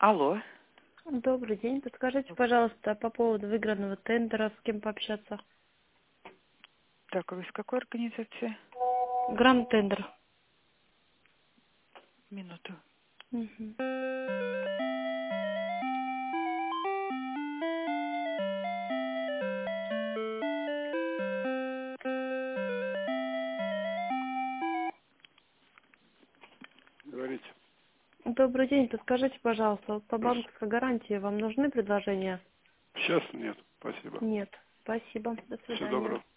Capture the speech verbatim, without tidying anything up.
Алло. Добрый день. Подскажите, пожалуйста, по поводу выигранного тендера, с кем пообщаться? Так, а вы из какой организации? Гранд тендер. Минуту. Мгм. Говорите. Добрый день. Подскажите, пожалуйста, вот по банковской гарантии вам нужны предложения? Сейчас нет, спасибо. Нет. Спасибо. До Всего свидания. доброго.